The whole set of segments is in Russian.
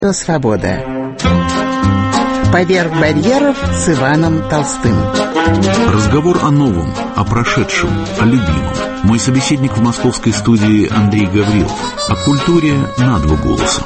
Свобода. Поверх барьеров с Иваном Толстым. Разговор о новом, о прошедшем, о любимом. Мой собеседник в московской студии Андрей Гаврилов. О культуре на два голоса.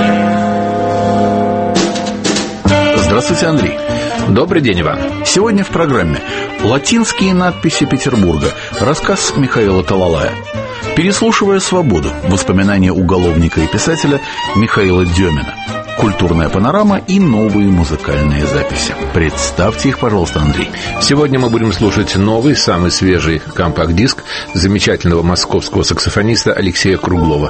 Здравствуйте, Андрей. Добрый день, Иван. Сегодня в программе «Латинские надписи Петербурга». Рассказ Михаила Талалая. «Переслушивая свободу». Воспоминания уголовника и писателя Михаила Демина. Культурная панорама и новые музыкальные записи. Представьте их, пожалуйста, Андрей. Сегодня мы будем слушать новый, самый свежий компакт-диск замечательного московского саксофониста Алексея Круглова.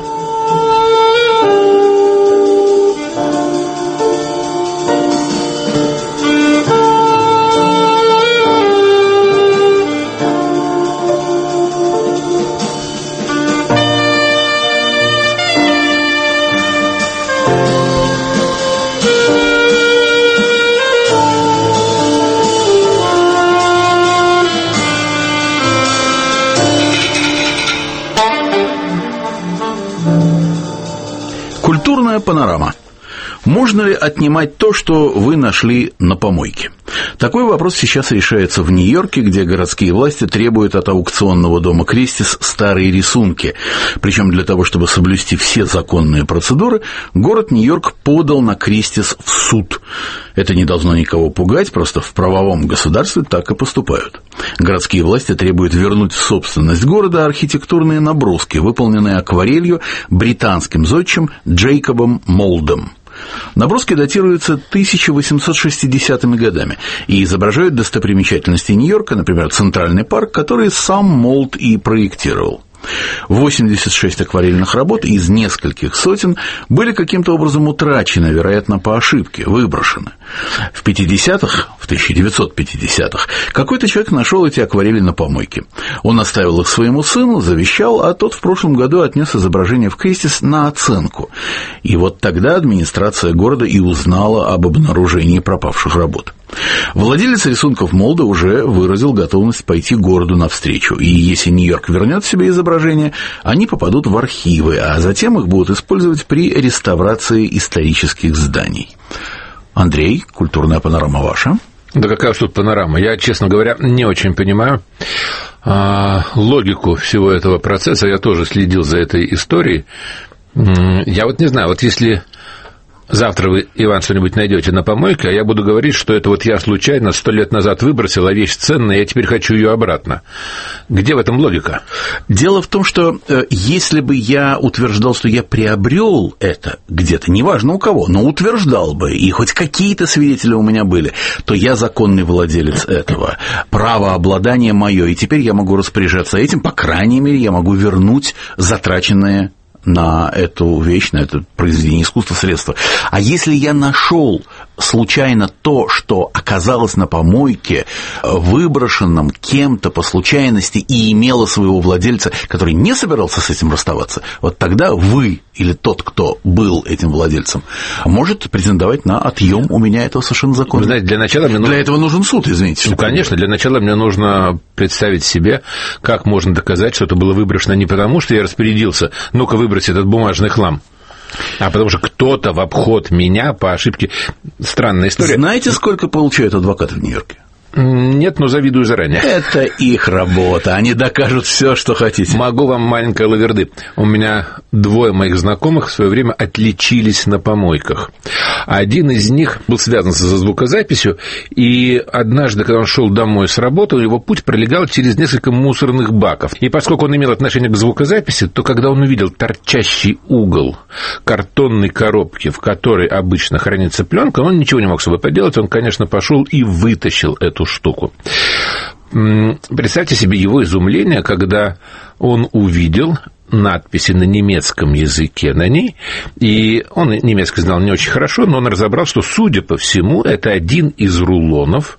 Культурная панорама. Можно ли отнимать то, что вы нашли на помойке? Такой вопрос сейчас решается в Нью-Йорке, где городские власти требуют от аукционного дома «Кристис» старые рисунки. Причем для того, чтобы соблюсти все законные процедуры, город Нью-Йорк подал на «Кристис» в суд. Это не должно никого пугать, просто в правовом государстве так и поступают. Городские власти требуют вернуть в собственность города архитектурные наброски, выполненные акварелью британским зодчим Джейкобом Молдом. Наброски датируются 1860-ми годами и изображают достопримечательности Нью-Йорка, например, Центральный парк, который сам Молд и проектировал. 86 акварельных работ из нескольких сотен были каким-то образом утрачены, вероятно, по ошибке, выброшены. В 1950-х, какой-то человек нашел эти акварели на помойке. Он оставил их своему сыну, завещал, а тот в прошлом году отнес изображение в Кристис на оценку. И вот тогда администрация города и узнала об обнаружении пропавших работ. Владелец рисунков Молда уже выразил готовность пойти городу навстречу, и если Нью-Йорк вернет себе изображения, они попадут в архивы, а затем их будут использовать при реставрации исторических зданий. Андрей, культурная панорама ваша. Да какая уж тут панорама. Я, честно говоря, не очень понимаю логику всего этого процесса. Я тоже следил за этой историей. Я вот не знаю, вот если завтра вы, Иван, что-нибудь найдете на помойке, а я буду говорить, что это вот я случайно 100 лет назад выбросил, а вещь ценная, я теперь хочу ее обратно. Где в этом логика? Дело в том, что если бы я утверждал, что я приобрел это где-то, неважно у кого, но утверждал бы, и хоть какие-то свидетели у меня были, то я законный владелец этого. Право обладания мое, и теперь я могу распоряжаться этим, по крайней мере, я могу вернуть затраченное на эту вещь, на это произведение искусства средства. А если я нашел случайно то, что оказалось на помойке, выброшенном кем-то по случайности и имело своего владельца, который не собирался с этим расставаться, вот тогда вы или тот, кто был этим владельцем, может претендовать на отъем у меня этого совершенно законно. Вы знаете, для начала мне для этого нужен суд, извините. Ну, конечно, для начала мне нужно представить себе, как можно доказать, что это было выброшено не потому, что я распорядился, ну-ка выбрось этот бумажный хлам, а потому что кто-то в обход меня по ошибке. Странная история. Знаете, сколько получают адвокаты в Нью-Йорке? Нет, но завидую заранее. Это их работа, они докажут все, что хотите. Могу вам маленькое лаверды. У меня 2 моих знакомых в свое время отличились на помойках. Один из них был связан со звукозаписью, и однажды, когда он шел домой с работы, его путь пролегал через несколько мусорных баков. И поскольку он имел отношение к звукозаписи, то когда он увидел торчащий угол картонной коробки, в которой обычно хранится пленка, он ничего не мог с собой поделать. Он, конечно, пошел и вытащил эту штуку. Представьте себе его изумление, когда он увидел надписи на немецком языке на ней, и он немецкий знал не очень хорошо, но он разобрал, что, судя по всему, это один из рулонов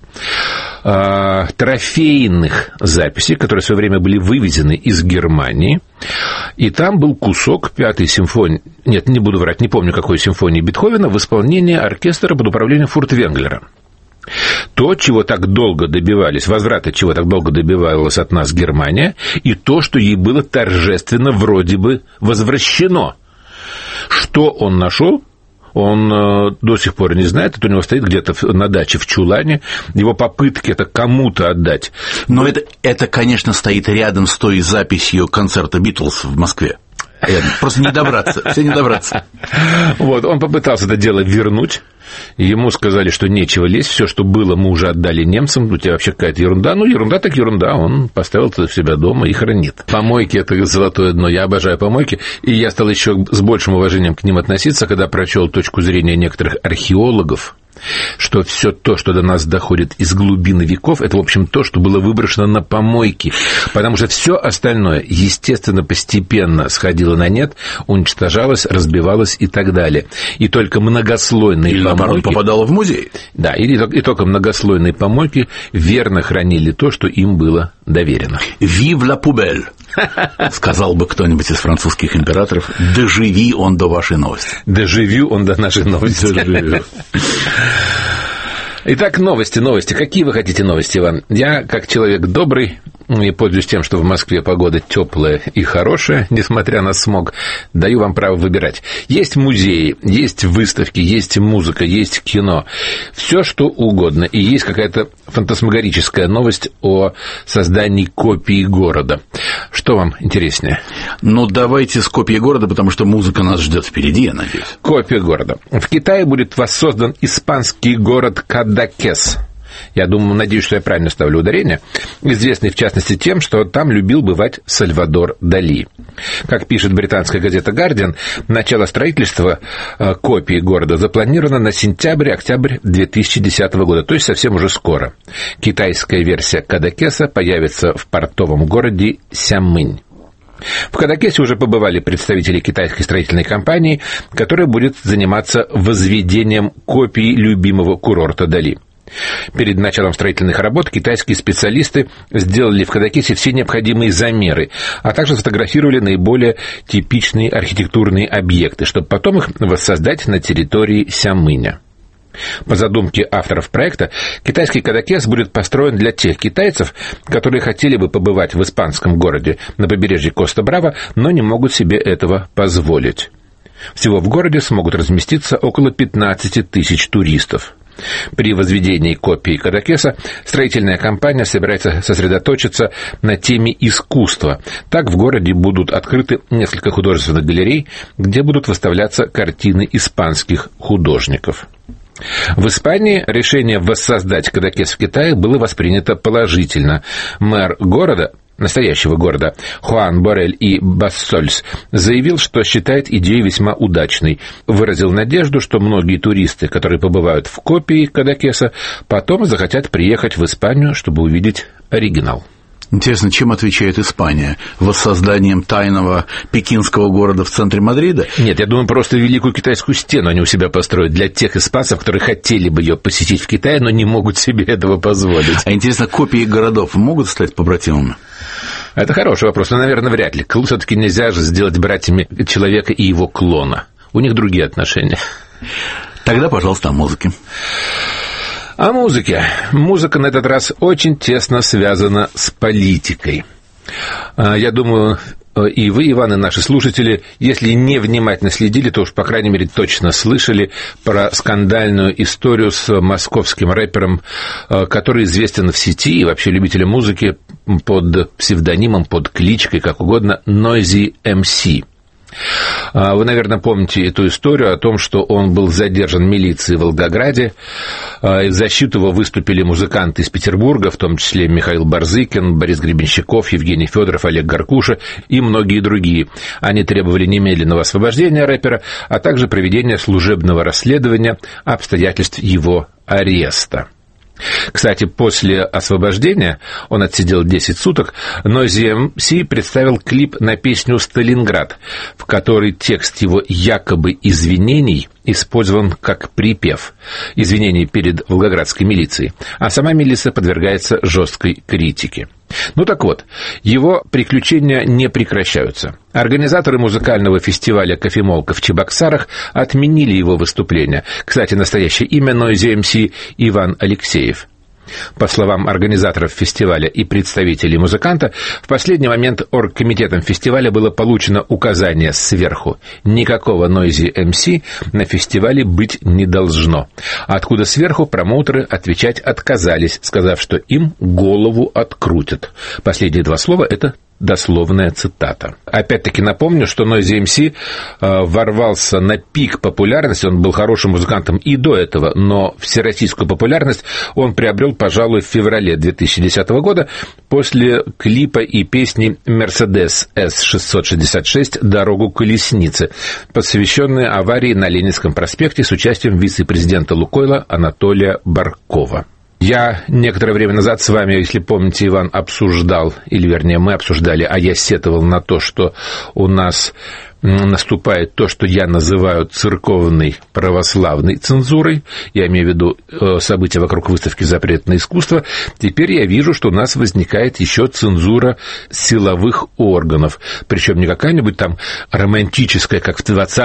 трофейных записей, которые в свое время были вывезены из Германии, и там был кусок 5-й симфонии, нет, не буду врать, не помню, какой симфонии Бетховена, в исполнении оркестра под управлением Фуртвенглера. То, чего так долго добивались, возврата чего так долго добивалась от нас Германия, и то, что ей было торжественно вроде бы возвращено. Что он нашел? он до сих пор не знает. Это у него стоит где-то на даче в чулане. Его попытки это кому-то отдать. Но это, конечно, стоит рядом с той записью концерта «Битлз» в Москве. Просто не добраться, все не добраться. Вот, он попытался это дело вернуть. Ему сказали, что нечего лезть, все, что было, мы уже отдали немцам, у тебя вообще какая-то ерунда. Ну, ерунда так ерунда, он поставил это у себя дома и хранит. Помойки – это золотое дно, я обожаю помойки, и я стал еще с большим уважением к ним относиться, когда прочел точку зрения некоторых археологов, что все то, что до нас доходит из глубины веков, это, в общем, то, что было выброшено на помойки, потому что все остальное, естественно, постепенно сходило на нет, уничтожалось, разбивалось и так далее. И только многослойные или, помойки... наоборот, попадало в музей. Да, и только многослойные помойки верно хранили то, что им было доверено. «Vive la poubelle», сказал бы кто-нибудь из французских императоров. «Доживи он до вашей новости». Доживю он до нашей новости. Итак, новости. Какие вы хотите новости, Иван? Я, как человек добрый, и пользуюсь тем, что в Москве погода теплая и хорошая, несмотря на смог, даю вам право выбирать. Есть музеи, есть выставки, есть музыка, есть кино. Все, что угодно. И есть какая-то фантасмагорическая новость о создании копии города. Что вам интереснее? Ну, давайте с копией города, потому что музыка нас ждет впереди, я надеюсь. Копия города. В Китае будет воссоздан испанский город Кадакес. Я думаю, надеюсь, что я правильно ставлю ударение, известный, в частности, тем, что там любил бывать Сальвадор Дали. Как пишет британская газета «Гардиан», начало строительства копии города запланировано на сентябрь-октябрь 2010 года, то есть совсем уже скоро. Китайская версия Кадакеса появится в портовом городе Сямынь. В Кадакесе уже побывали представители китайской строительной компании, которая будет заниматься возведением копий любимого курорта Дали. Перед началом строительных работ китайские специалисты сделали в Кадакесе все необходимые замеры, а также сфотографировали наиболее типичные архитектурные объекты, чтобы потом их воссоздать на территории Сямыня. По задумке авторов проекта, китайский Кадакес будет построен для тех китайцев, которые хотели бы побывать в испанском городе на побережье Коста-Браво, но не могут себе этого позволить. Всего в городе смогут разместиться около 15 тысяч туристов. При возведении копии Кадакеса строительная компания собирается сосредоточиться на теме искусства. Так в городе будут открыты несколько художественных галерей, где будут выставляться картины испанских художников. В Испании решение воссоздать Кадакес в Китае было воспринято положительно. Мэр города, настоящего города, Хуан Борель и Бассольс, заявил, что считает идею весьма удачной. Выразил надежду, что многие туристы, которые побывают в копии Кадакеса, потом захотят приехать в Испанию, чтобы увидеть оригинал. Интересно, чем отвечает Испания? Воссозданием тайного пекинского города в центре Мадрида? Нет, я думаю, просто Великую Китайскую стену они у себя построят для тех испанцев, которые хотели бы ее посетить в Китае, но не могут себе этого позволить. А интересно, копии городов могут стать побратимами? Это хороший вопрос, но, наверное, вряд ли. Все-таки нельзя же сделать братьями человека и его клона. У них другие отношения. Тогда, пожалуйста, о музыке. О музыке. Музыка на этот раз очень тесно связана с политикой. Я думаю, и вы, Иван, и наши слушатели, если не внимательно следили, то уж, по крайней мере, точно слышали про скандальную историю с московским рэпером, который известен в сети и вообще любителям музыки под псевдонимом, под кличкой, как угодно, Noisy MC. Вы, наверное, помните эту историю о том, что он был задержан милицией в Волгограде. В защиту его выступили музыканты из Петербурга, в том числе Михаил Барзыкин, Борис Гребенщиков, Евгений Федоров, Олег Гаркуша и многие другие. Они требовали немедленного освобождения рэпера, а также проведения служебного расследования обстоятельств его ареста. Кстати, после освобождения, он отсидел 10 суток, Noisy MC представил клип на песню «Сталинград», в которой текст его якобы извинений использован как припев извинений перед волгоградской милицией, а сама милиция подвергается жесткой критике. Ну так вот, его приключения не прекращаются. Организаторы музыкального фестиваля «Кофемолка» в Чебоксарах отменили его выступление. Кстати, настоящее имя Noisy MC Иван Алексеев. По словам организаторов фестиваля и представителей музыканта, в последний момент оргкомитетом фестиваля было получено указание сверху: никакого Noisy MC на фестивале быть не должно. Откуда сверху, промоутеры отвечать отказались, сказав, что им голову открутят. Последние два слова — это дословная цитата. Опять-таки напомню, что Noisy MC ворвался на пик популярности, он был хорошим музыкантом и до этого, но всероссийскую популярность он приобрел, пожалуй, в феврале 2010 года после клипа и песни Mercedes S666 «Дорогу колесницы», посвященной аварии на Ленинском проспекте с участием вице-президента Лукойла Анатолия Баркова. Я некоторое время назад с вами, если помните, Иван, обсуждал, или вернее мы обсуждали, а я сетовал на то, что у нас наступает то, что я называю церковной православной цензурой. Я имею в виду события вокруг выставки «Запрет на искусство». Теперь я вижу, что у нас возникает еще цензура силовых органов. Причем не какая-нибудь там романтическая, как в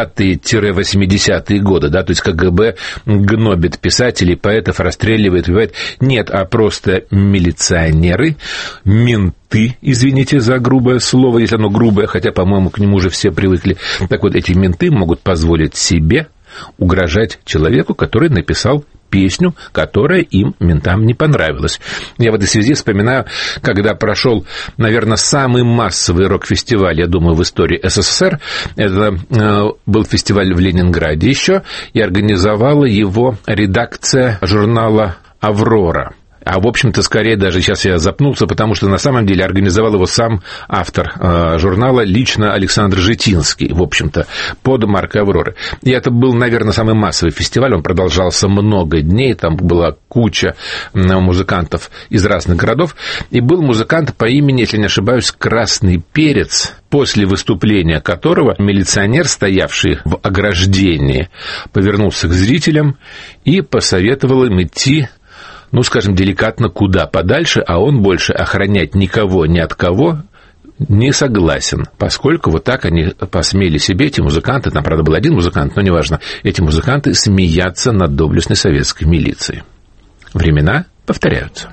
20-е-80-е годы, да, то есть КГБ гнобит писателей, поэтов, расстреливает, убивает. Нет, а просто милиционеры, менты, извините за грубое слово, если оно грубое, хотя, по-моему, к нему уже все привыкли. Так вот, эти менты могут позволить себе угрожать человеку, который написал песню, которая им, ментам, не понравилась. Я в этой связи вспоминаю, когда прошел, наверное, самый массовый рок-фестиваль, я думаю, в истории СССР. Это был фестиваль в Ленинграде еще, и организовала его редакция журнала «Аврора». А, в общем-то, скорее даже сейчас я запнулся, потому что на самом деле организовал его сам автор журнала, лично Александр Житинский, в общем-то, под маркой «Авроры». И это был, наверное, самый массовый фестиваль, он продолжался много дней, там была куча музыкантов из разных городов, и был музыкант по имени, если не ошибаюсь, Красный Перец, после выступления которого милиционер, стоявший в ограждении, повернулся к зрителям и посоветовал им идти, ну, скажем, деликатно, куда подальше, а он больше охранять никого ни от кого не согласен, поскольку вот так они посмели себе, эти музыканты, там, правда, был один музыкант, но неважно, эти музыканты смеяться над доблестной советской милицией. Времена повторяются.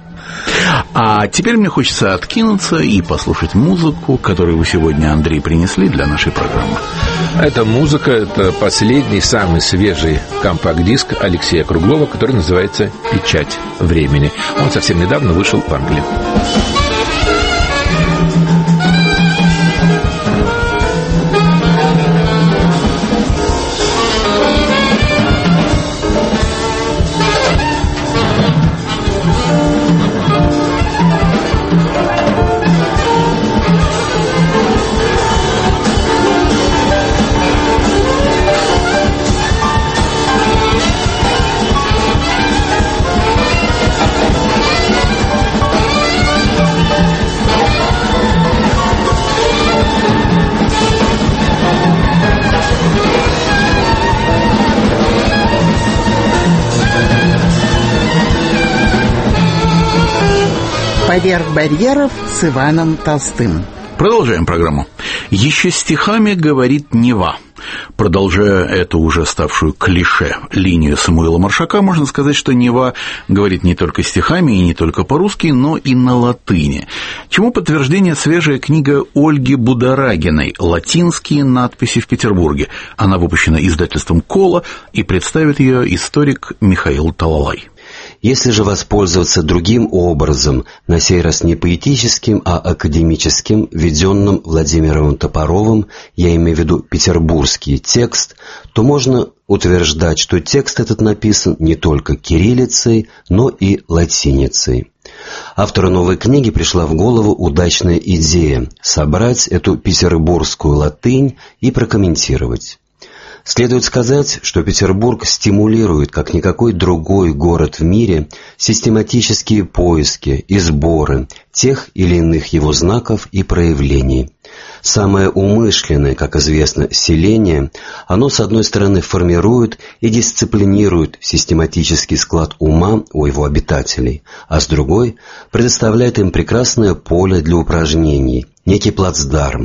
А теперь мне хочется откинуться и послушать музыку, которую вы сегодня, Андрей, принесли для нашей программы. Эта музыка — это последний, самый свежий компакт-диск Алексея Круглова, который называется «Печать времени». Он совсем недавно вышел в Англии. «Поверх барьеров» с Иваном Толстым. Продолжаем программу. «Еще стихами говорит Нева». Продолжая эту уже ставшую клише линию Самуила Маршака, можно сказать, что Нева говорит не только стихами и не только по-русски, но и на латыни. Чему подтверждение свежая книга Ольги Будорагиной «Латинские надписи в Петербурге». Она выпущена издательством «Кола», и представит ее историк Михаил Талалай. Если же воспользоваться другим образом, на сей раз не поэтическим, а академическим, введенным Владимиром Топоровым, я имею в виду петербургский текст, то можно утверждать, что текст этот написан не только кириллицей, но и латиницей. Автору новой книги пришла в голову удачная идея – собрать эту петербургскую латынь и прокомментировать. Следует сказать, что Петербург стимулирует, как никакой другой город в мире, систематические поиски и сборы тех или иных его знаков и проявлений. Самое умышленное, как известно, селение, оно, с одной стороны, формирует и дисциплинирует систематический склад ума у его обитателей, а с другой предоставляет им прекрасное поле для упражнений, некий плацдарм,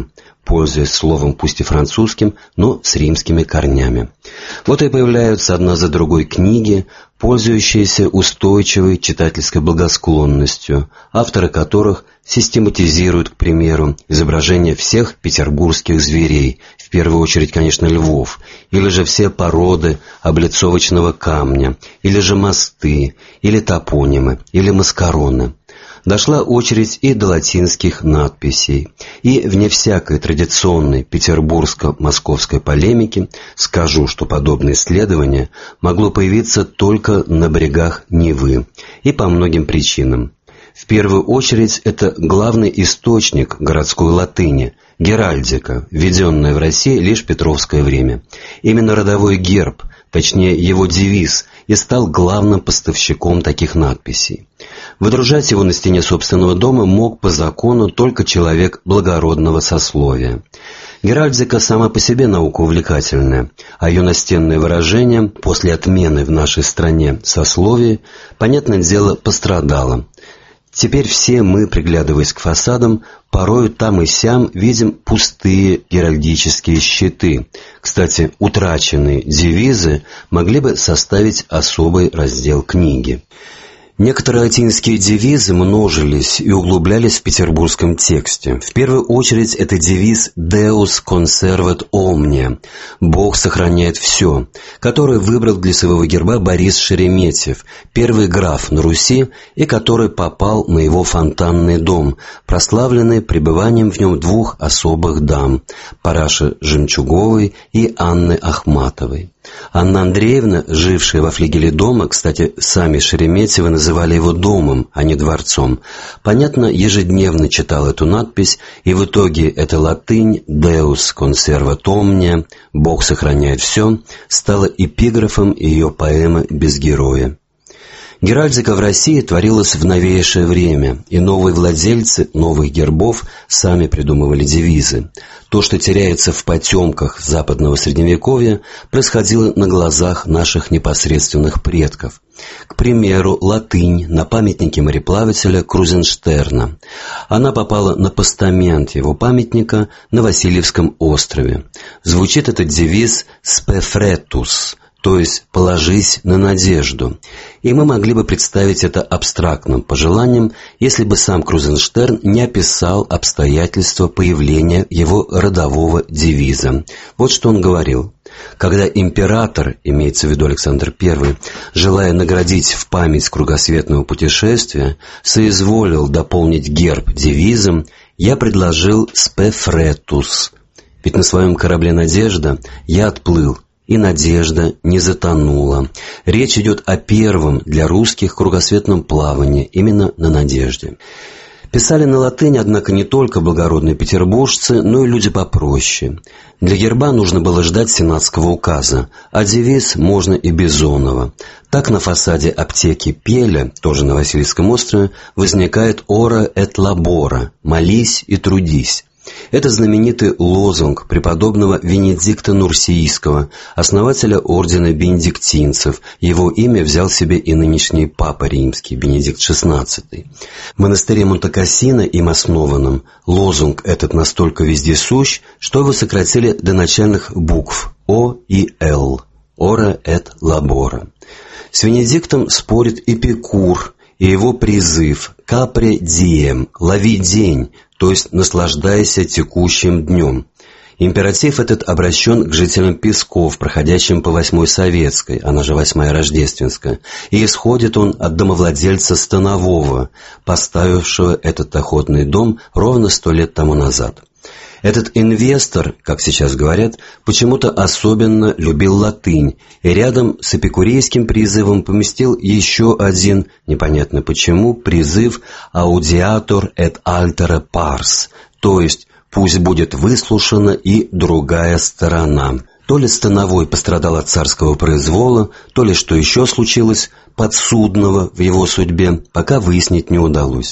пользуясь словом пусть и французским, но с римскими корнями. Вот и появляются одна за другой книги, пользующиеся устойчивой читательской благосклонностью, авторы которых систематизируют, к примеру, изображение всех петербургских зверей, в первую очередь, конечно, львов, или же все породы облицовочного камня, или же мосты, или топонимы, или маскароны. Дошла очередь и до латинских надписей, и вне всякой традиционной петербургско-московской полемики скажу, что подобное исследование могло появиться только на берегах Невы, и по многим причинам. В первую очередь это главный источник городской латыни – геральдика, введенная в России лишь в Петровское время. Именно родовой герб, точнее его девиз, и стал главным поставщиком таких надписей. Выдружать его на стене собственного дома мог по закону только человек благородного сословия. Геральдика сама по себе наука увлекательная, а ее настенное выражение после отмены в нашей стране сословия, понятное дело, пострадало. Теперь все мы, приглядываясь к фасадам, порою там и сям видим пустые геральдические щиты. Кстати, утраченные девизы могли бы составить особый раздел книги. Некоторые латинские девизы множились и углублялись в петербургском тексте. В первую очередь это девиз «Deus conservat omnia» – «Бог сохраняет все», который выбрал для своего герба Борис Шереметьев, первый граф на Руси, и который попал на его фонтанный дом, прославленный пребыванием в нем двух особых дам – Параши Жемчуговой и Анны Ахматовой. Анна Андреевна, жившая во флигеле дома, кстати, сами Шереметьевы называли его домом, а не дворцом, понятно, ежедневно читала эту надпись, и в итоге эта латынь «Deus conservat omnia» – «Бог сохраняет все» стала эпиграфом ее поэмы «Без героя». Геральдика в России творилась в новейшее время, и новые владельцы новых гербов сами придумывали девизы. То, что теряется в потемках западного Средневековья, происходило на глазах наших непосредственных предков. К примеру, латынь на памятнике мореплавателя Крузенштерна. Она попала на постамент его памятника на Васильевском острове. Звучит этот девиз «Spe fretus», то есть «положись на надежду». И мы могли бы представить это абстрактным пожеланием, если бы сам Крузенштерн не описал обстоятельства появления его родового девиза. Вот что он говорил. Когда император, имеется в виду Александр I, желая наградить в память кругосветного путешествия, соизволил дополнить герб девизом, я предложил «Spe fretus». Ведь на своем корабле «Надежда» я отплыл, и надежда не затонула. Речь идет о первом для русских кругосветном плавании, именно на «Надежде». Писали на латыни, однако, не только благородные петербуржцы, но и люди попроще. Для герба нужно было ждать сенатского указа, а девиз можно и Бизонова. Так на фасаде аптеки Пеля, тоже на Васильевском острове, возникает «Ora et labora» – «молись и трудись». Это знаменитый лозунг преподобного Венедикта Нурсийского, основателя ордена бенедиктинцев. Его имя взял себе и нынешний папа римский, Бенедикт XVI. В монастыре Монте-Кассино, им основанном, лозунг этот настолько вездесущ, что его сократили до начальных букв О и Л – «Ora et labora». С Венедиктом спорит Эпикур и его призыв «Capre diem» – «Лови день», то есть наслаждайся текущим днем. Императив этот обращен к жителям Песков, проходящим по 8-й Советской, она же 8-я Рождественская, и исходит он от домовладельца Станового, поставившего этот охотный дом ровно 100 лет тому назад. Этот инвестор, как сейчас говорят, почему-то особенно любил латынь, и рядом с эпикурейским призывом поместил еще один, непонятно почему, призыв «Audiatur et altera pars», то есть «пусть будет выслушана и другая сторона». То ли Становой пострадал от царского произвола, то ли что еще случилось подсудного в его судьбе, пока выяснить не удалось.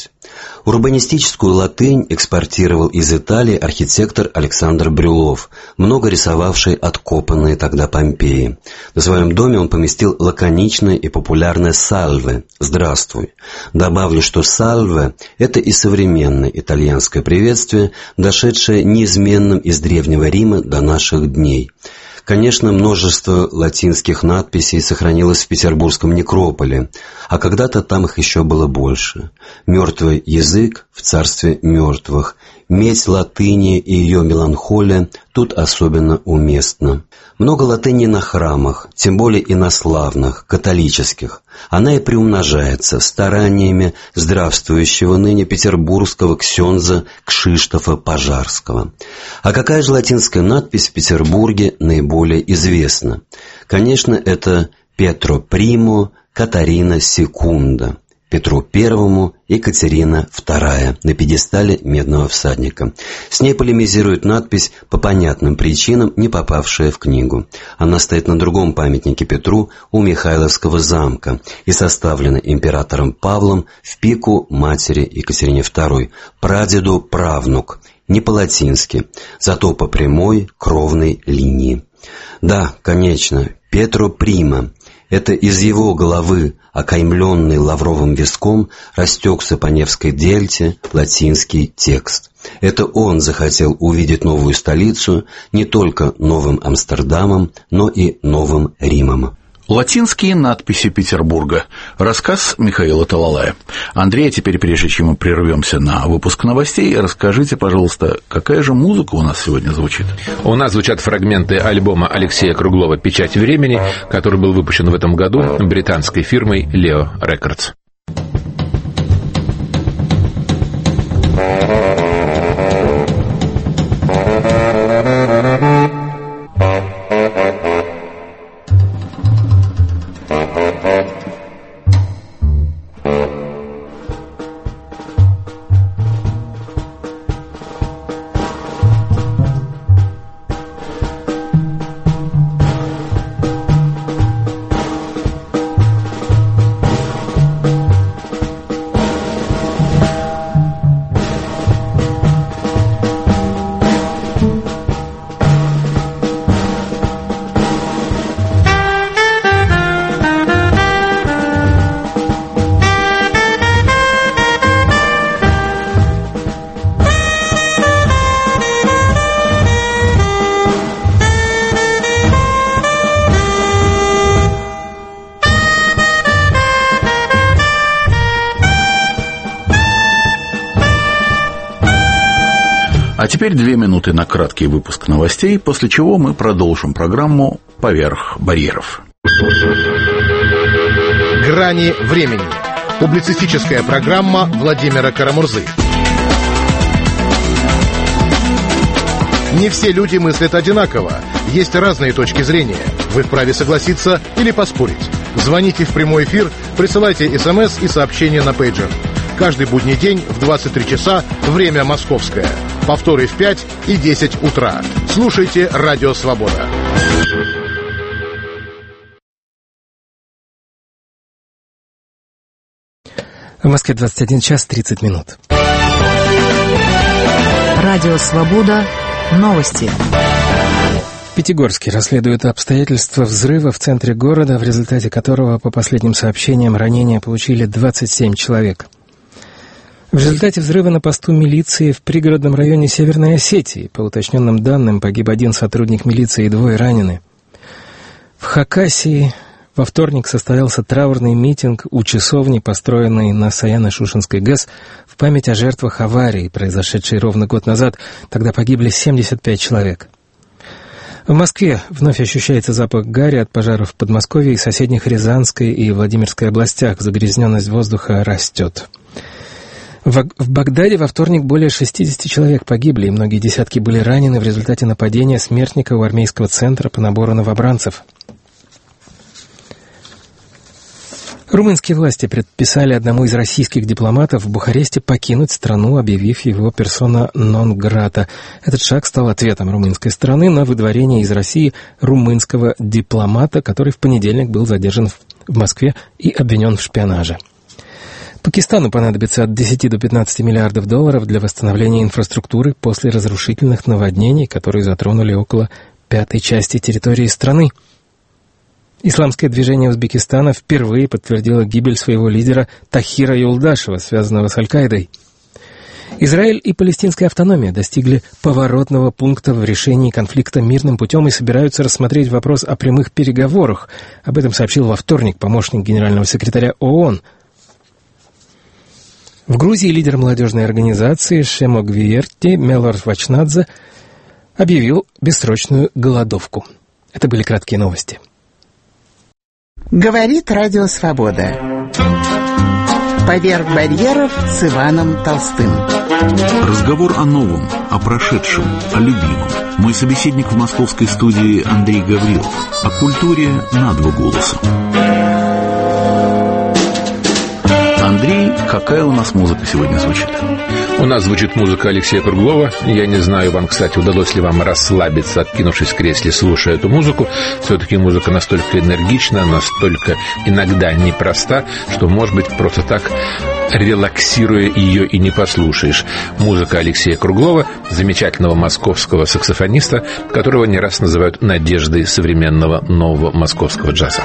Урбанистическую латынь экспортировал из Италии архитектор Александр Брюлов, много рисовавший откопанные тогда Помпеи. На своем доме он поместил лаконичное и популярное «сальве» – «здравствуй». Добавлю, что «сальве» – это и современное итальянское приветствие, дошедшее неизменным из Древнего Рима до наших дней. Конечно, множество латинских надписей сохранилось в Петербургском некрополе, а когда-то там их еще было больше. Мертвый язык в царстве мертвых, медь латыни и ее меланхолия тут особенно уместна. Много латыни на храмах, тем более инославных, католических. Она и приумножается стараниями здравствующего ныне петербургского ксенза Кшиштофа Пожарского. А какая же латинская надпись в Петербурге наиболее известна? Конечно, это «Петро Примо, Катарина Секунда». Петру Первому, Екатерина II на пьедестале Медного всадника. С ней полемизирует надпись, по понятным причинам не попавшая в книгу. Она стоит на другом памятнике Петру у Михайловского замка и составлена императором Павлом в пику матери Екатерине II, прадеду правнук, не по-латински, зато по прямой кровной линии. Да, конечно, Петро Примо. Это из его головы, окаймленный лавровым виском, растекся по Невской дельте латинский текст. Это он захотел увидеть новую столицу не только новым Амстердамом, но и новым Римом. Латинские надписи Петербурга. Рассказ Михаила Талалая. Андрей, а теперь, прежде чем мы прервемся на выпуск новостей, расскажите, пожалуйста, какая же музыка у нас сегодня звучит? У нас звучат фрагменты альбома Алексея Круглова «Печать времени», который был выпущен в этом году британской фирмой Leo Records. А теперь 2 минуты на краткий выпуск новостей, после чего мы продолжим программу «Поверх барьеров». «Грани времени». Публицистическая программа Владимира Карамурзы. Не все люди мыслят одинаково. Есть разные точки зрения. Вы вправе согласиться или поспорить. Звоните в прямой эфир, присылайте СМС и сообщения на пейджер. Каждый будний день в 23 часа, время московское. Повторы в 5 и 10 утра. Слушайте «Радио Свобода». В Москве 21 час 30 минут. Радио «Свобода». Новости. В Пятигорске расследуют обстоятельства взрыва в центре города, в результате которого, по последним сообщениям, ранения получили 27 человек. В результате взрыва на посту милиции в пригородном районе Северной Осетии, по уточненным данным, погиб 1 сотрудник милиции и 2 ранены. В Хакасии во вторник состоялся траурный митинг у часовни, построенной на Саяно-Шушенской ГЭС, в память о жертвах аварии, произошедшей ровно год назад. Тогда погибли 75 человек. В Москве вновь ощущается запах гари от пожаров в Подмосковье и соседних Рязанской и Владимирской областях. Загрязненность воздуха растет. В Багдаде во вторник более 60 человек погибли, и многие десятки были ранены в результате нападения смертника у армейского центра по набору новобранцев. Румынские власти предписали одному из российских дипломатов в Бухаресте покинуть страну, объявив его персона нон грата. Этот шаг стал ответом румынской стороны на выдворение из России румынского дипломата, который в понедельник был задержан в Москве и обвинен в шпионаже. Пакистану понадобится от 10 до 15 миллиардов долларов для восстановления инфраструктуры после разрушительных наводнений, которые затронули около 1/5 части территории страны. Исламское движение Узбекистана впервые подтвердило гибель своего лидера Тахира Юлдашева, связанного с Аль-Каидой. Израиль и палестинская автономия достигли поворотного пункта в решении конфликта мирным путем и собираются рассмотреть вопрос о прямых переговорах. Об этом сообщил во вторник помощник генерального секретаря ООН. В Грузии лидер молодежной организации Шемогвиерти Мелор Вачнадзе объявил бессрочную голодовку. Это были краткие новости. Говорит Радио Свобода. Поверх барьеров с Иваном Толстым. Разговор о новом, о прошедшем, о любимом. Мой собеседник в московской студии Андрей Гаврилов. О культуре на 2 голоса. Андрей, какая у нас музыка сегодня звучит? У нас звучит музыка Алексея Круглова. Я не знаю, вам, кстати, удалось ли вам расслабиться, откинувшись в кресле, слушая эту музыку. Все-таки музыка настолько энергична, настолько иногда непроста, что, может быть, просто так, релаксируя ее, и не послушаешь. Музыка Алексея Круглова, замечательного московского саксофониста, которого не раз называют надеждой современного нового московского джаза.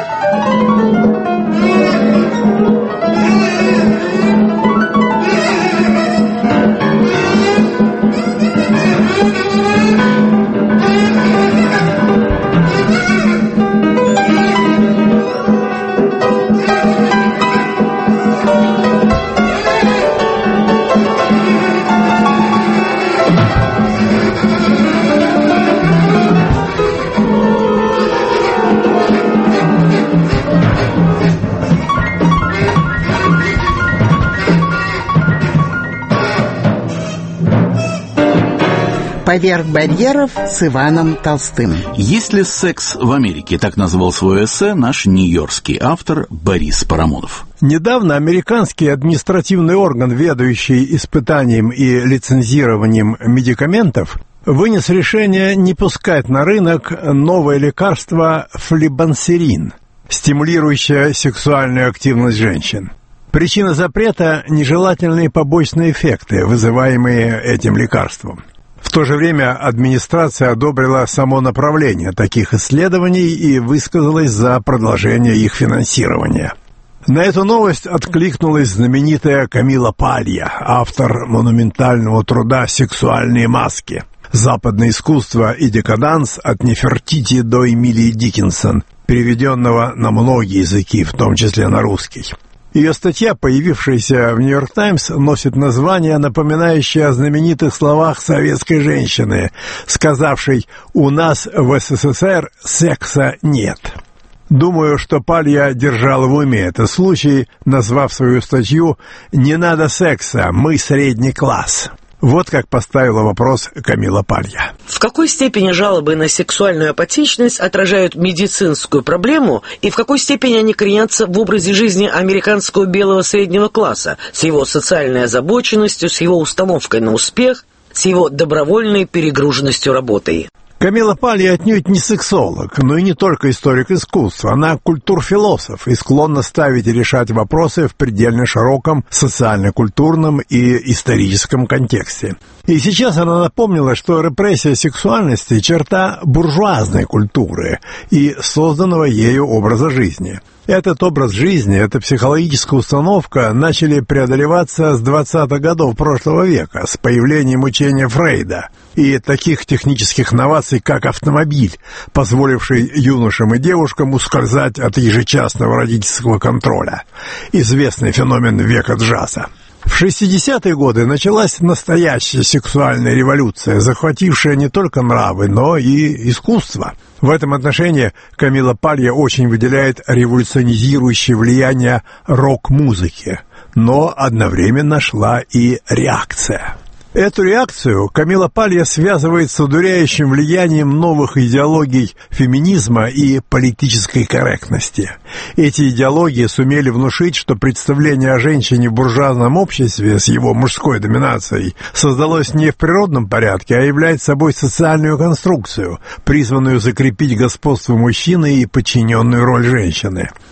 Поверх барьеров с Иваном Толстым. «Есть ли секс в Америке?» — так назвал свое эссе наш нью-йоркский автор Борис Парамонов. Недавно американский административный орган, ведающий испытанием и лицензированием медикаментов, вынес решение не пускать на рынок новое лекарство флибансерин, стимулирующее сексуальную активность женщин. Причина запрета – нежелательные побочные эффекты, вызываемые этим лекарством. В то же время администрация одобрила само направление таких исследований и высказалась за продолжение их финансирования. На эту новость откликнулась знаменитая Камила Палья, автор монументального труда «Сексуальные маски. Западное искусство и декаданс от Нефертити до Эмилии Диккенсон», переведенного на многие языки, в том числе на русский. Ее статья, появившаяся в «Нью-Йорк Таймс», носит название, напоминающее о знаменитых словах советской женщины, сказавшей «У нас в СССР секса нет». Думаю, что Палья держала в уме этот случай, назвав свою статью «Не надо секса, мы средний класс». Вот как поставила вопрос Камила Палья. В какой степени жалобы на сексуальную апатичность отражают медицинскую проблему и в какой степени они коренятся в образе жизни американского белого среднего класса с его социальной озабоченностью, с его установкой на успех, с его добровольной перегруженностью работой? Камила Палья отнюдь не сексолог, но и не только историк искусства. Она культурфилософ и склонна ставить и решать вопросы в предельно широком социально-культурном и историческом контексте. И сейчас она напомнила, что репрессия сексуальности – черта буржуазной культуры и созданного ею образа жизни. Этот образ жизни, эта психологическая установка начали преодолеваться с 20-х годов прошлого века, с появлением учения Фрейда и таких технических новаций, как автомобиль, позволивший юношам и девушкам ускользать от ежечасного родительского контроля. Известный феномен века джаза. В 60-е годы началась настоящая сексуальная революция, захватившая не только нравы, но и искусство. В этом отношении Камила Палья очень выделяет революционизирующее влияние рок-музыки, но одновременно шла и реакция. Эту реакцию Камила Палья связывает с удуряющим влиянием новых идеологий феминизма и политической корректности. Эти идеологии сумели внушить, что представление о женщине в буржуазном обществе с его мужской доминацией создалось не в природном порядке, а является собой социальную конструкцию, призванную закрепить господство мужчины и подчиненную роль женщины.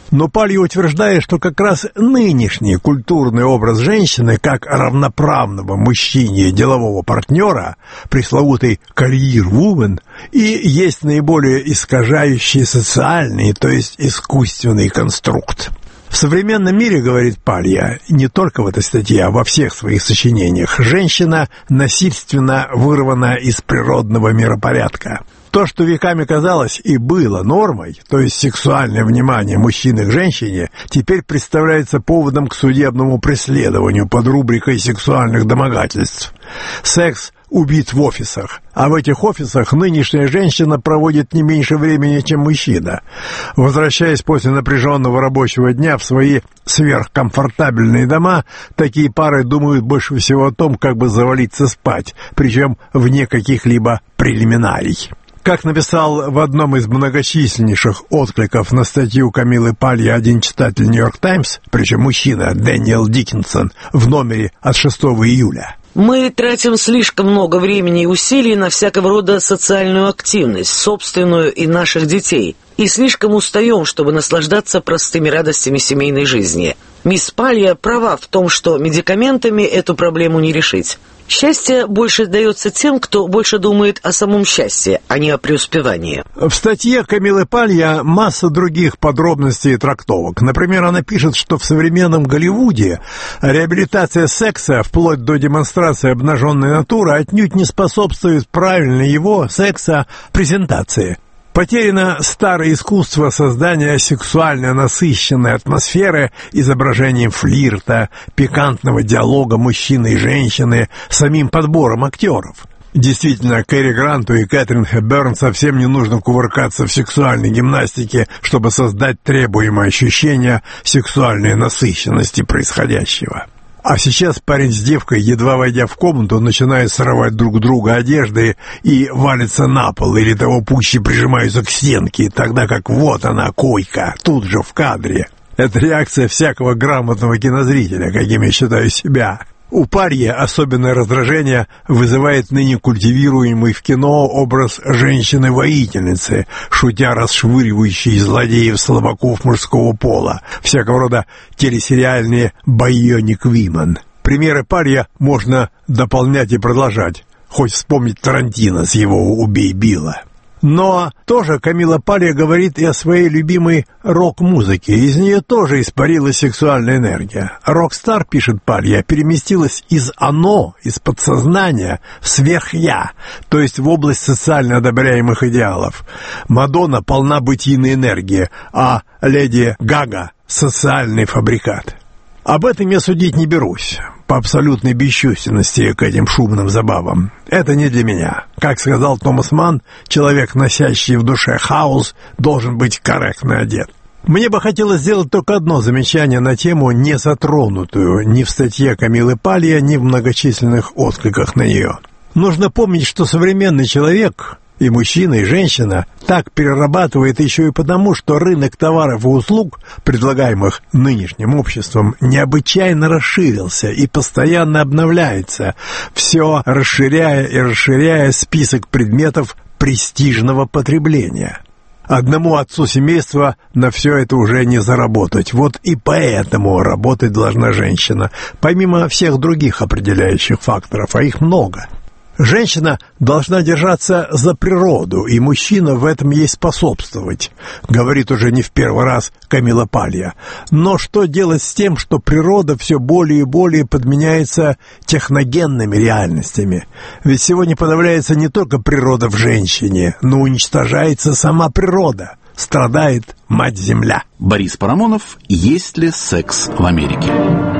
Но Палья утверждает, что как раз нынешний культурный образ женщины как равноправного мужчине делового партнера, пресловутый «карьер-вумен», и есть наиболее искажающий социальный, то есть искусственный конструкт. В современном мире, говорит Палья, не только в этой статье, а во всех своих сочинениях, женщина насильственно вырвана из природного миропорядка. То, что веками казалось и было нормой, то есть сексуальное внимание мужчины к женщине, теперь представляется поводом к судебному преследованию под рубрикой сексуальных домогательств. Секс убит в офисах, а в этих офисах нынешняя женщина проводит не меньше времени, чем мужчина. Возвращаясь после напряженного рабочего дня в свои сверхкомфортабельные дома, такие пары думают больше всего о том, как бы завалиться спать, причем вне каких-либо прелиминарий. Как написал в одном из многочисленнейших откликов на статью Камилы Палья один читатель «Нью-Йорк Таймс», причем мужчина Дэниел Диккенсон, в номере от 6 июля. Мы тратим слишком много времени и усилий на всякого рода социальную активность, собственную и наших детей, и слишком устаем, чтобы наслаждаться простыми радостями семейной жизни. Мисс Палья права в том, что медикаментами эту проблему не решить. Счастье больше дается тем, кто больше думает о самом счастье, а не о преуспевании. В статье Камилы Палья масса других подробностей и трактовок. Например, она пишет, что в современном Голливуде реабилитация секса, вплоть до демонстрации обнаженной натуры, отнюдь не способствует правильной его, секса, презентации. Потеряно старое искусство создания сексуально насыщенной атмосферы изображением флирта, пикантного диалога мужчины и женщины, самим подбором актеров. Действительно, Кэрри Гранту и Кэтрин Хепберн совсем не нужно кувыркаться в сексуальной гимнастике, чтобы создать требуемое ощущение сексуальной насыщенности происходящего. А сейчас парень с девкой, едва войдя в комнату, начинает срывать друг друга одежды и валится на пол, или того пуще прижимаются к стенке, тогда как вот она, койка, тут же в кадре. Это реакция всякого грамотного кинозрителя, каким я считаю себя. У Пальи особенное раздражение вызывает ныне культивируемый в кино образ женщины-воительницы, шутя расшвыривающей злодеев-слабаков мужского пола, всякого рода телесериальные «Bionic Women». Примеры Палья можно дополнять и продолжать, хоть вспомнить Тарантино с его «Убей Билла». Но тоже Камила Палья говорит и о своей любимой рок-музыке. Из нее тоже испарилась сексуальная энергия. Рок-стар, пишет Палья, переместилась из «оно», из подсознания, в сверх-я, то есть в область социально одобряемых идеалов. Мадонна полна бытийной энергии, а леди Гага — социальный фабрикат. Об этом я судить не берусь, по абсолютной бесчувственности к этим шумным забавам. Это не для меня. Как сказал Томас Манн, человек, носящий в душе хаос, должен быть корректно одет. Мне бы хотелось сделать только одно замечание на тему, не затронутую ни в статье Камилы Палья, ни в многочисленных откликах на нее. Нужно помнить, что современный человек, и мужчина, и женщина, так перерабатывает еще и потому, что рынок товаров и услуг, предлагаемых нынешним обществом, необычайно расширился и постоянно обновляется, все расширяя и расширяя список предметов престижного потребления. Одному отцу семейства на все это уже не заработать. Вот и поэтому работать должна женщина, помимо всех других определяющих факторов, а их много. Женщина должна держаться за природу, и мужчина в этом ей способствовать, говорит уже не в первый раз Камила Палья. Но что делать с тем, что природа все более и более подменяется техногенными реальностями? Ведь сегодня подавляется не только природа в женщине, но уничтожается сама природа. Страдает мать-земля. Борис Парамонов. Есть ли секс в Америке?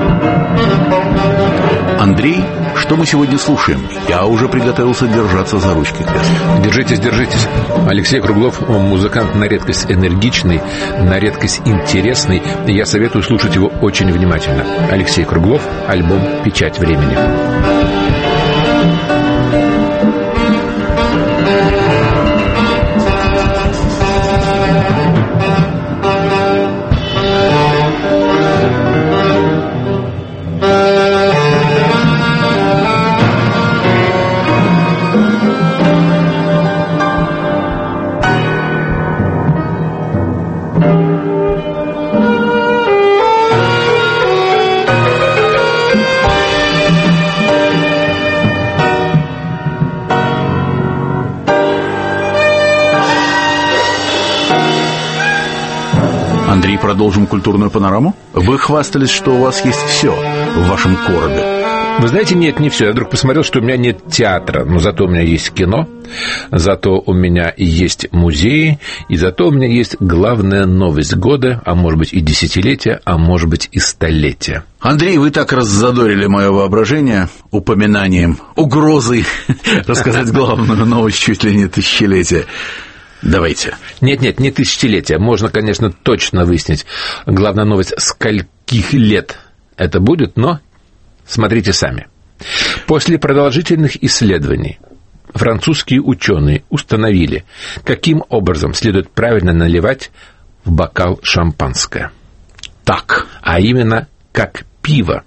Андрей, что мы сегодня слушаем? Я уже приготовился держаться за ручки кресла. Держитесь, держитесь. Алексей Круглов, музыкант на редкость энергичный, на редкость интересный. Я советую слушать его очень внимательно. Алексей Круглов, альбом «Печать времени». продолжим культурную панораму? Вы хвастались, что у вас есть все в вашем коробе. Вы знаете, нет, не все. Я вдруг посмотрел, что у меня нет театра, но зато у меня есть кино, зато у меня есть музеи, и зато у меня есть главная новость года, а может быть и десятилетия, а может быть и столетия. Андрей, вы так раззадорили мое воображение упоминанием, угрозой рассказать главную новость чуть ли не тысячелетия. Давайте. Нет, не тысячелетия. Можно, конечно, точно выяснить главная новость, скольких лет это будет, но смотрите сами. После продолжительных исследований французские ученые установили, каким образом следует правильно наливать в бокал шампанское. Так. А именно, как пиво.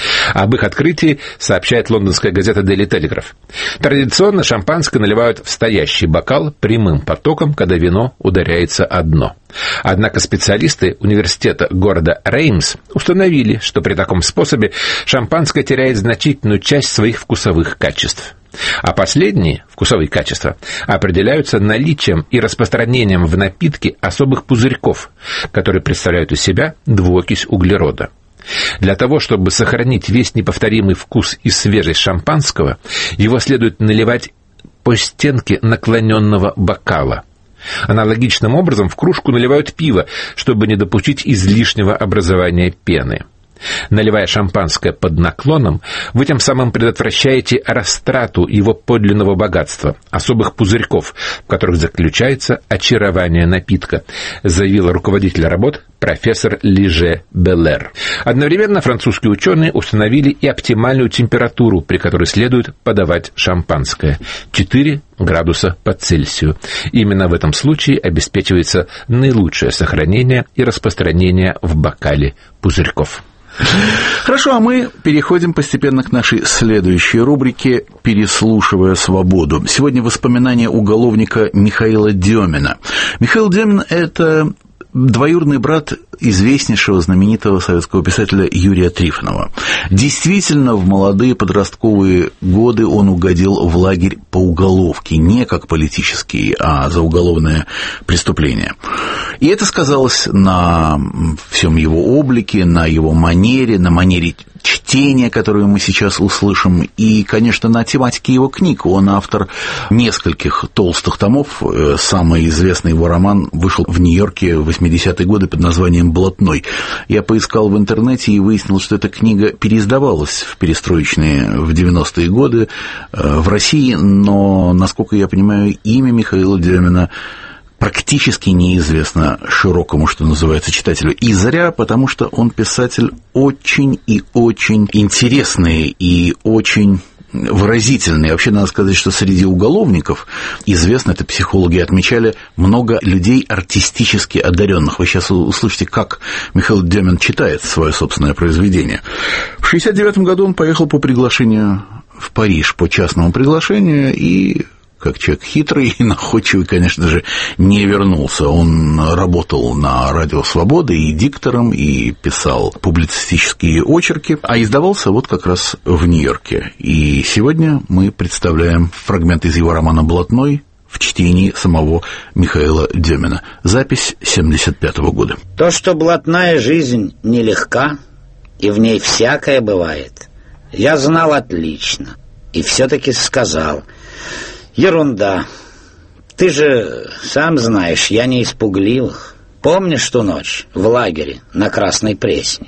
Об их открытии сообщает лондонская газета Daily Telegraph. Традиционно шампанское наливают в стоящий бокал прямым потоком, когда вино ударяется о дно. Однако специалисты университета города Реймс установили, что при таком способе шампанское теряет значительную часть своих вкусовых качеств. А последние вкусовые качества определяются наличием и распространением в напитке особых пузырьков, которые представляют из себя двуокись углерода. Для того, чтобы сохранить весь неповторимый вкус и свежесть шампанского, его следует наливать по стенке наклоненного бокала. Аналогичным образом в кружку наливают пиво, чтобы не допустить излишнего образования пены. Наливая шампанское под наклоном, вы тем самым предотвращаете растрату его подлинного богатства, особых пузырьков, в которых заключается очарование напитка, заявил руководитель работ профессор Лиже Беллер. Одновременно французские ученые установили и оптимальную температуру, при которой следует подавать шампанское – 4 градуса по Цельсию. Именно в этом случае обеспечивается наилучшее сохранение и распространение в бокале пузырьков. Хорошо, а мы переходим постепенно к нашей следующей рубрике «Переслушивая свободу». Сегодня воспоминания уголовника Михаила Демина. Михаил Демин – это двоюродный брат известнейшего знаменитого советского писателя Юрия Трифонова. Действительно, в молодые подростковые годы он угодил в лагерь по уголовке, не как политический, а за уголовное преступление. И это сказалось на всем его облике, на его манере, на манере чтения, которое мы сейчас услышим, и, конечно, на тематике его книг. Он автор нескольких толстых томов. Самый известный его роман вышел в Нью-Йорке в 80-е годы под названием «Блатной». Я поискал в интернете и выяснил, что эта книга переиздавалась в перестроечные в 90-е годы в России, но, насколько я понимаю, имя Михаила Демина практически неизвестно широкому, что называется, читателю. И зря, потому что он писатель очень и очень интересный и очень выразительный. Вообще, надо сказать, что среди уголовников, известно, это психологи отмечали, много людей артистически одаренных. Вы сейчас услышите, как Михаил Демин читает свое собственное произведение. В 1969 году он поехал по приглашению в Париж, по частному приглашению, и как человек хитрый и находчивый, конечно же, не вернулся. Он работал на «Радио Свобода» и диктором, и писал публицистические очерки, а издавался вот как раз в Нью-Йорке. И сегодня мы представляем фрагмент из его романа «Блатной» в чтении самого Михаила Демина. Запись 1975 года. То, что блатная жизнь нелегка, и в ней всякое бывает, я знал отлично, и все-таки сказал: ерунда. Ты же сам знаешь, я не из пугливых. Помнишь ту ночь в лагере на Красной Пресне?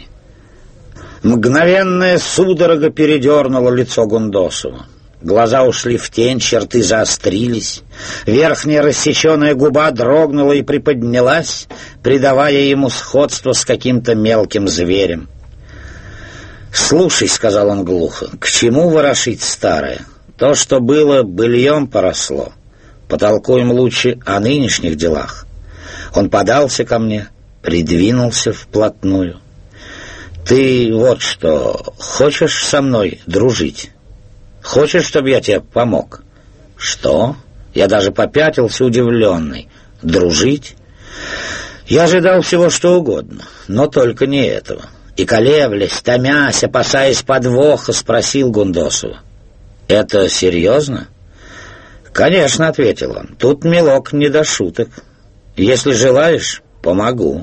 Мгновенная судорога передернула лицо Гундосова. Глаза ушли в тень, черты заострились. Верхняя рассеченная губа дрогнула и приподнялась, придавая ему сходство с каким-то мелким зверем. «Слушай», — сказал он глухо, — «к чему ворошить старое? То, что было, быльем поросло. Потолкуем лучше о нынешних делах». Он подался ко мне, придвинулся вплотную. «Ты вот что, хочешь со мной дружить? Хочешь, чтобы я тебе помог?» «Что?» Я даже попятился, удивленный. «Дружить?» Я ожидал всего, что угодно, но только не этого. И, колеблясь, томясь, опасаясь подвоха, спросил Гундосова: «Это серьезно?» «Конечно», — ответил он, — «тут, милок, не до шуток. Если желаешь, помогу.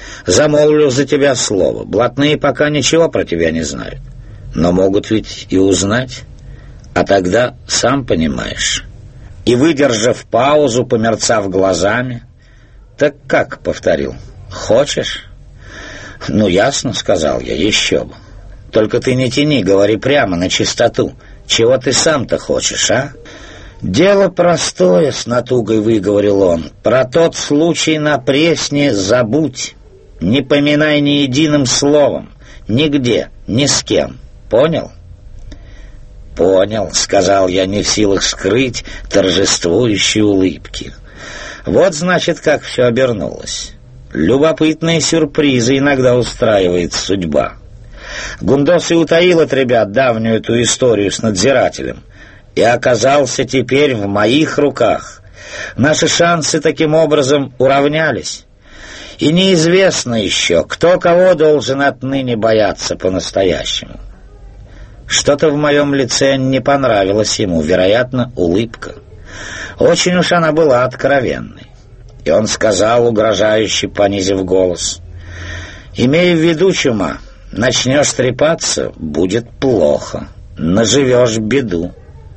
Замолвлю за тебя слово. Блатные пока ничего про тебя не знают. Но могут ведь и узнать. А тогда сам понимаешь». И, выдержав паузу, померцав глазами: «Так как?» — повторил. «Хочешь?» «Ну, ясно», — сказал я, — «еще бы. Только ты не тяни, говори прямо, на чистоту. Чего ты сам-то хочешь, а?» «Дело простое», — с натугой выговорил он. «Про тот случай на Пресне забудь. Не поминай ни единым словом. Нигде, ни с кем. Понял?» «Понял», — сказал я, не в силах скрыть торжествующие улыбки. «Вот, значит, как все обернулось. Любопытные сюрпризы иногда устраивает судьба. Гундос и утаил от ребят давнюю эту историю с надзирателем и оказался теперь в моих руках. Наши шансы таким образом уравнялись. И неизвестно еще, кто кого должен отныне бояться по-настоящему». Что-то в моем лице не понравилось ему, вероятно, улыбка. Очень уж она была откровенной. И он сказал, угрожающе понизив голос: «Имей в виду, чума, начнешь трепаться — будет плохо, наживешь беду».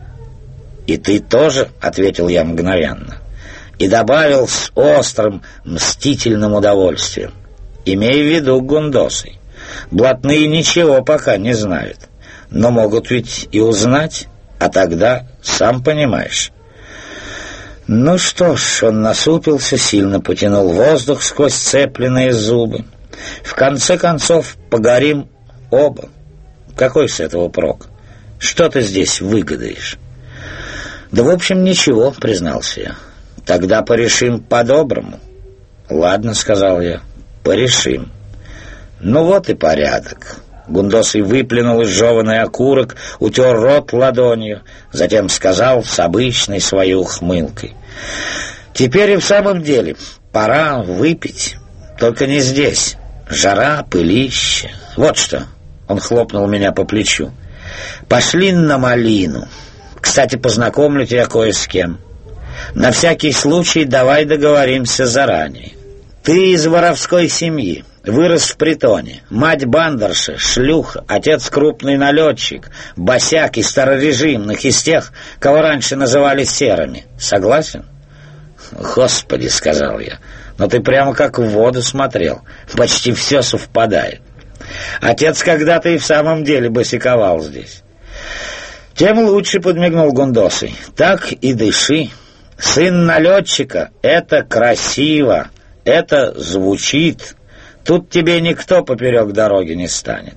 «И ты тоже?» — ответил я мгновенно. И добавил с острым, мстительным удовольствием: «Имей в виду, гундосы, блатные ничего пока не знают. Но могут ведь и узнать, а тогда сам понимаешь». «Ну что ж», — он насупился, сильно потянул воздух сквозь сцепленные зубы. «В конце концов, погорим оба. Какой с этого прок? Что ты здесь выгодаешь?» «Да, в общем, ничего», — признался я. «Тогда порешим по-доброму». «Ладно», — сказал я, — «порешим». «Ну вот и порядок». Гундосый выплюнул изжеванный окурок, утер рот ладонью, затем сказал с обычной своей ухмылкой: «Теперь и в самом деле пора выпить, только не здесь. Жара, пылище. Вот что». Он хлопнул меня по плечу: «Пошли на Малину. Кстати, познакомлю тебя кое с кем. На всякий случай давай договоримся заранее. Ты из воровской семьи, вырос в притоне, мать бандерша, шлюха, отец крупный налетчик, босяк из старорежимных, из тех, кого раньше называли серыми. Согласен?» «Господи», — сказал я, — «но ты прямо как в воду смотрел. Почти все совпадает. Отец когда-то и в самом деле босяковал здесь». «Тем лучше», — подмигнул Гундосый. «Так и дыши. Сын налетчика — это красиво, это звучит. Тут тебе никто поперек дороги не станет».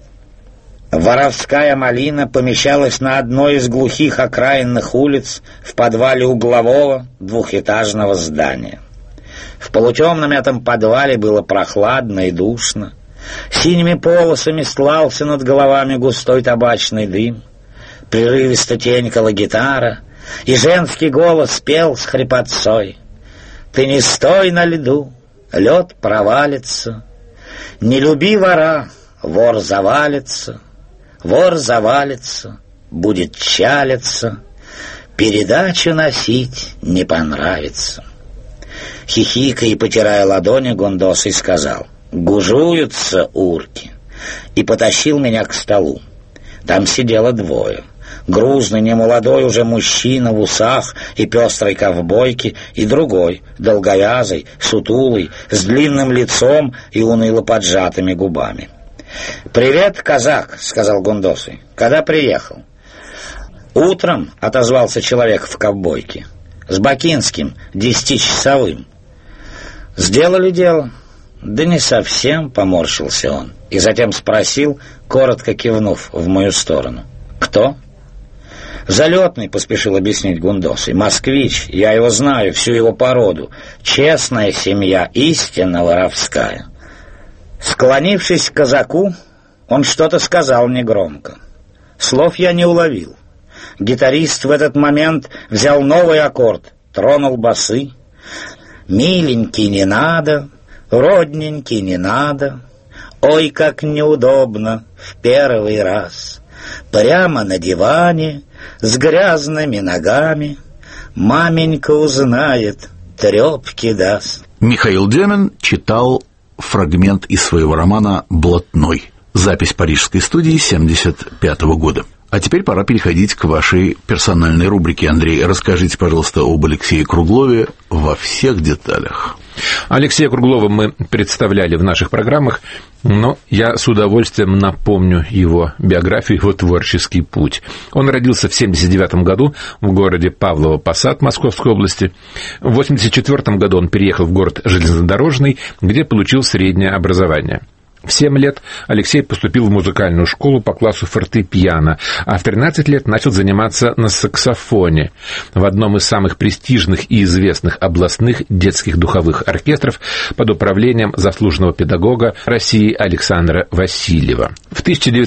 Воровская Малина помещалась на одной из глухих окраинных улиц в подвале углового двухэтажного здания. В полутемном этом подвале было прохладно и душно. Синими полосами стлался над головами густой табачный дым. Прерывисто тенькала гитара, и женский голос пел с хрипотцой: «Ты не стой на льду, лед провалится. Не люби вора, вор завалится. Вор завалится, будет чалиться. Передачу носить не понравится». Хихикая и потирая ладони, Гундосый сказал: «Гужуются урки», и потащил меня к столу. Там сидело двое. Грузный, немолодой уже мужчина в усах и пестрой ковбойке, и другой, долговязый, сутулый, с длинным лицом и уныло поджатыми губами. «Привет, казак», — сказал Гундосый. «Когда приехал?» «Утром», — отозвался человек в ковбойке. «С Бакинским, 10-часовым». «Сделали дело?» «Да не совсем», — поморщился он, и затем спросил, коротко кивнув в мою сторону: «Кто?» «Залетный», — поспешил объяснить Гундосый. «Москвич, я его знаю, всю его породу. Честная семья, истинно воровская». Склонившись к казаку, он что-то сказал негромко. Слов я не уловил. Гитарист в этот момент взял новый аккорд, тронул басы. «Миленький, не надо, родненький, не надо. Ой, как неудобно в первый раз. Прямо на диване, с грязными ногами. Маменька узнает, трепки даст». Михаил Демин читал фрагмент из своего романа «Блатной». Запись парижской студии 1975 года. А теперь пора переходить к вашей персональной рубрике. Андрей, расскажите, пожалуйста, об Алексее Круглове во всех деталях. Алексея Круглова мы представляли в наших программах, но я с удовольствием напомню его биографию, его творческий путь. Он родился в 1979 году в городе Павлово-Посад Московской области. В 1984 году он переехал в город Железнодорожный, где получил среднее образование. В 7 лет Алексей поступил в музыкальную школу по классу фортепиано, а в 13 лет начал заниматься на саксофоне в одном из самых престижных и известных областных детских духовых оркестров под управлением заслуженного педагога России Александра Васильева. В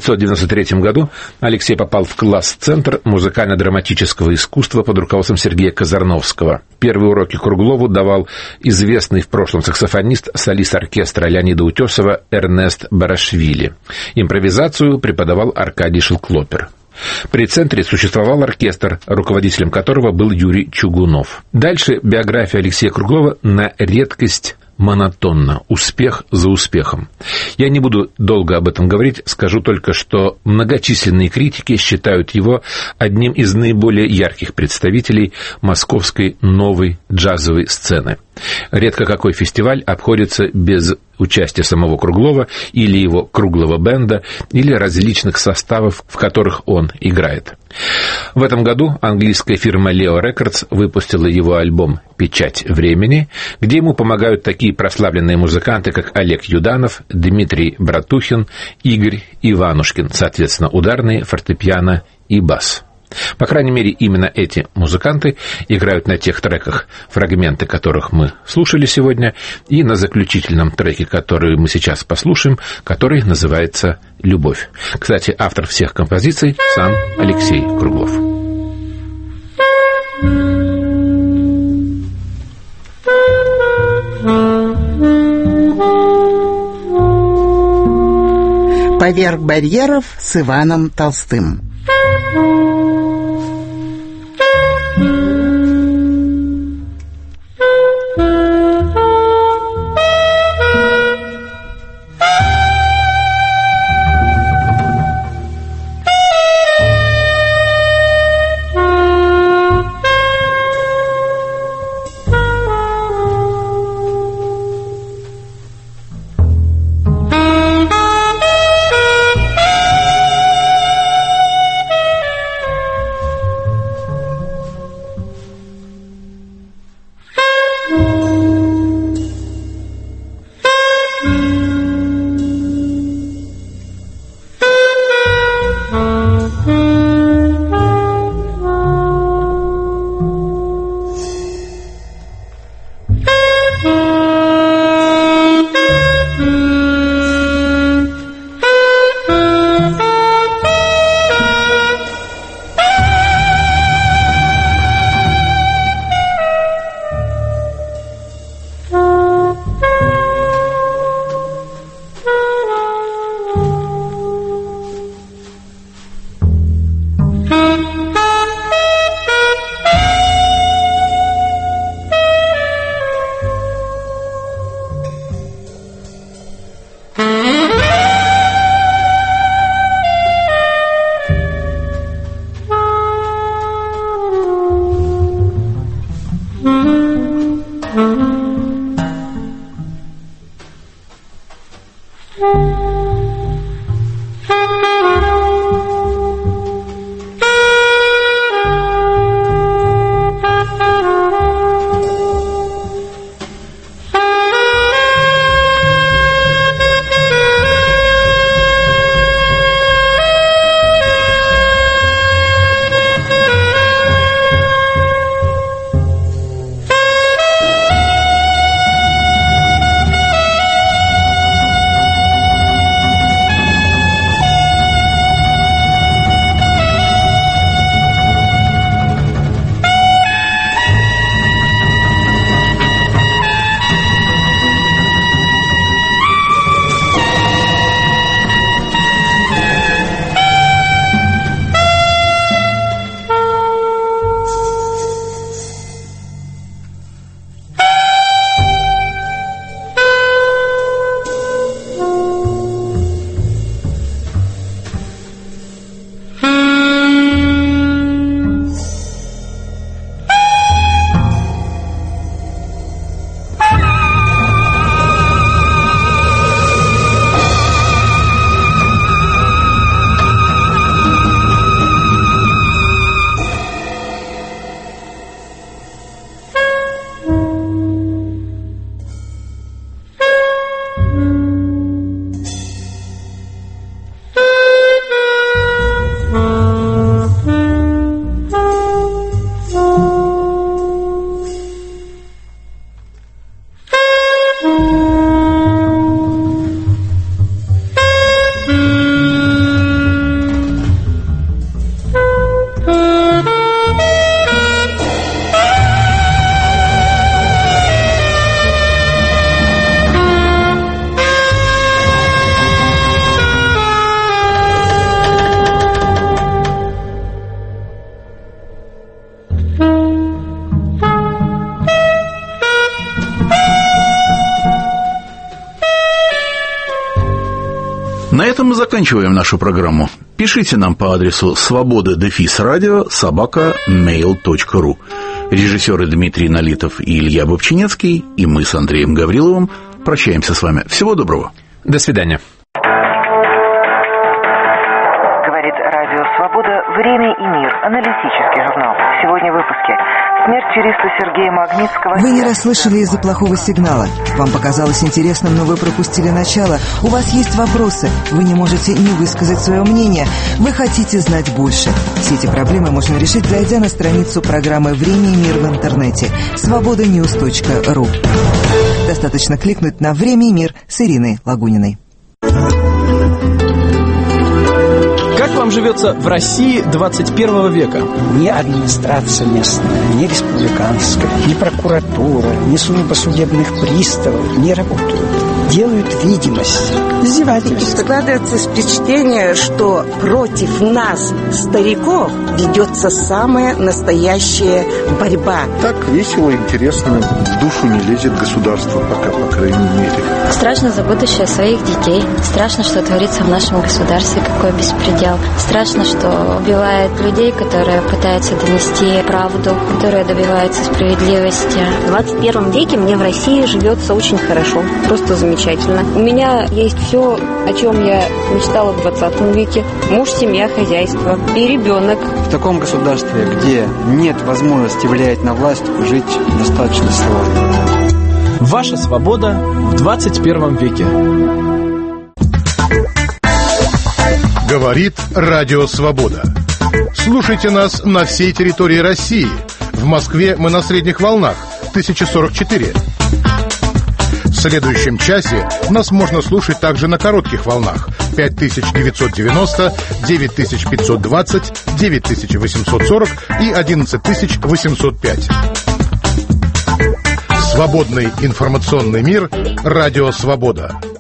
1993 году Алексей попал в класс-центр музыкально-драматического искусства под руководством Сергея Казарновского. Первые уроки Круглову давал известный в прошлом саксофонист, солист оркестра Леонида Утесова Эрнест Барашвили. Импровизацию преподавал Аркадий Шелклопер. При центре существовал оркестр, руководителем которого был Юрий Чугунов. Дальше биография Алексея Круглова на редкость монотонно, успех за успехом. Я не буду долго об этом говорить, скажу только, что многочисленные критики считают его одним из наиболее ярких представителей московской новой джазовой сцены. Редко какой фестиваль обходится без участия самого Круглова или его круглого бенда, или различных составов, в которых он играет. В этом году английская фирма Leo Records выпустила его альбом «Печать времени», где ему помогают такие прославленные музыканты, как Олег Юданов, Дмитрий Братухин, Игорь Иванушкин, соответственно, ударные, фортепиано и бас. По крайней мере, именно эти музыканты играют на тех треках, фрагменты которых мы слушали сегодня, и на заключительном треке, который мы сейчас послушаем, который называется «Любовь». Кстати, автор всех композиций сам Алексей Круглов. «Поверх барьеров» с Иваном Толстым. заканчиваем нашу программу. Пишите нам по адресу svoboda-radio@mail.ru. Режиссеры Дмитрий Налитов и Илья Бобчинецкий, и мы с Андреем Гавриловым прощаемся с вами. Всего доброго. До свидания. Говорит Радио Свобода. Время и мир. Аналитический журнал. Сегодня в выпуске. Смерть юриста Сергея Магнитского. Вы не расслышали из-за плохого сигнала. Вам показалось интересным, но вы пропустили начало. У вас есть вопросы. Вы не можете не высказать свое мнение. Вы хотите знать больше. Все эти проблемы можно решить, зайдя на страницу программы «Время и мир» в интернете. svobodanews.ru. Достаточно кликнуть на «Время и мир» с Ириной Лагуниной. Как вам живется в России 21 века? Ни администрация местная, ни республиканская, ни прокуратура, ни служба судебных приставов не работают. Делают видимость издевательств. Складывается впечатление, что против нас, стариков, ведется самая настоящая борьба. Так весело, интересно, в душу не лезет государство пока, по крайней мере. Страшно за будущее своих детей. Страшно, что творится в нашем государстве, какой беспредел. Страшно, что убивают людей, которые пытаются донести правду, которые добиваются справедливости. В 21 веке мне в России живется очень хорошо, просто замечательно. У меня есть все, о чем я мечтала в 20 веке. Муж, семья, хозяйство и ребенок. В таком государстве, где нет возможности влиять на власть, жить достаточно сложно. Ваша свобода в 21 веке. Говорит Радио Свобода. Слушайте нас на всей территории России. В Москве мы на средних волнах 1044. В следующем часе нас можно слушать также на коротких волнах 5990, 9520, 9840 и 11805. Свободный информационный мир. Радио Свобода.